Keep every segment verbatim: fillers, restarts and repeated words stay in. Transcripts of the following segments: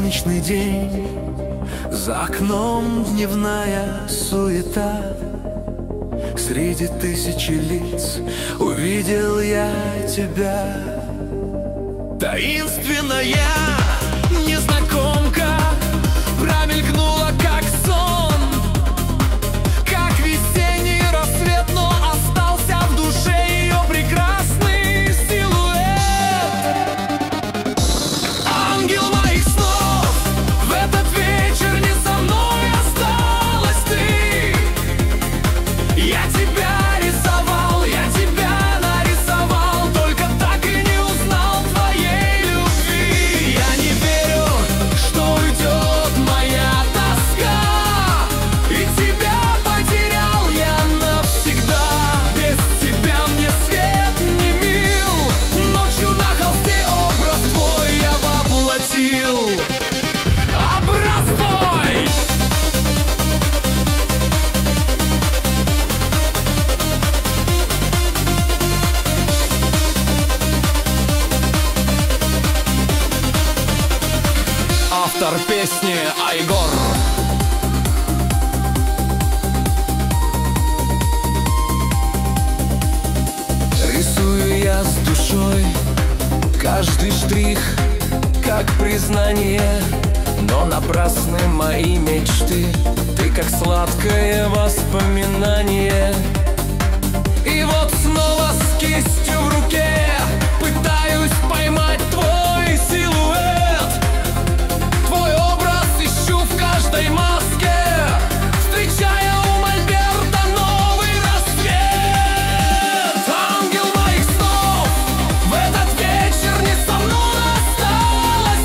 солнечный день, за окном дневная суета. Среди тысячи лиц увидел я тебя. Таинственная незнакомка промелькнула, как сон, как весенний рассвет, но остался в душе ее прекрасный силуэт. Ангел моих снов, в этот вечер не со мной осталась ты. Я тебя рисовал, я тебя нарисовал, только так и не узнал твоей любви. Я не верю, что уйдет моя тоска, и тебя потерял я навсегда. Без тебя мне свет не мил, ночью на холсте образ твой я воплотил. Образ твой! Автор песни Айгор. Рисую я с душой каждый штрих, как признание, но напрасны мои мечты. Ты как сладкое воспоминание. И вот снова с кистью в руке пытаюсь поймать твой силуэт. Твой образ ищу в каждой маске, встречая у мольберта новый рассвет. Ангел моих снов, в этот вечер не со мной осталась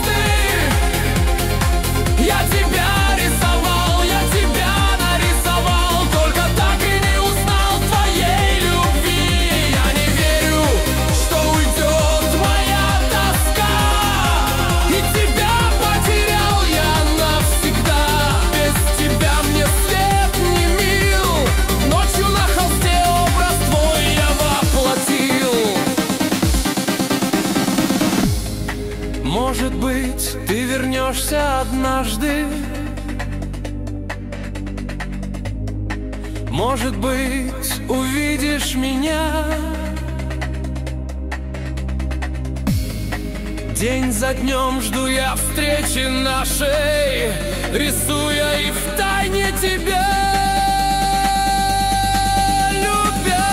ты. Я тебя рисовал, я тебя нарисовал, только так и не узнал твоей любви. Я не верю, что уйдет моя тоска, и тебя потерял я навсегда. Без тебя мне свет не мил, ночью на холсте образ твой я воплотил. Может быть, ты вернешься однажды, может быть, увидишь меня. День за днем жду я встречи нашей, рисуя и втайне тебя любя.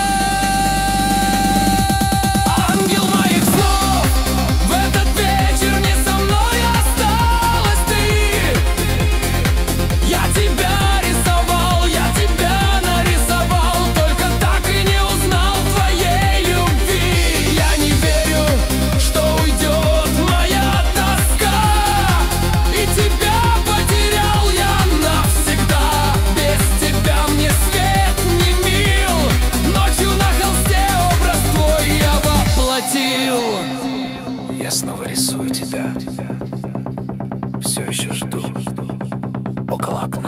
Ангел моих снов, в этот вечер не со мной осталась ты. Я тебя рисовал, я тебя нарисовал, только так и не узнал твоей любви. Я не верю, что уйдет моя тоска, и тебя потерял я навсегда. Без тебя мне свет не мил, ночью на холсте образ твой я воплотил. Я снова рисую тебя, все еще жду около окна.